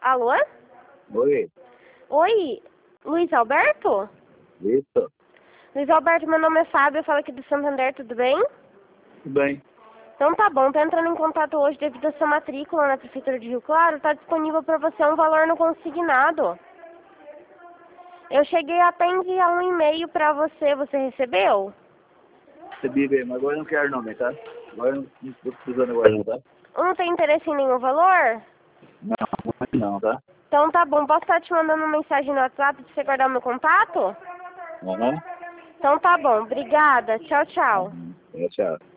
Alô? Oi, Oi, Luiz Alberto? isso. Luiz Alberto, meu nome é Fábio, eu falo aqui do Santander, tudo bem? Tudo bem. Então tá bom, tô entrando em contato hoje devido à sua matrícula na Prefeitura de Rio Claro, tá disponível para você um valor no consignado. Eu cheguei até a enviar um e-mail para você, você recebeu? Recebi bem, mas agora eu não quero não, tá? Agora eu não estou precisando agora não, tá? Não tem interesse em nenhum valor? Não, tá? Então tá bom, posso estar te mandando uma mensagem no WhatsApp pra você guardar o meu contato? Aham. Então tá bom, obrigada, tchau, tchau. Tchau.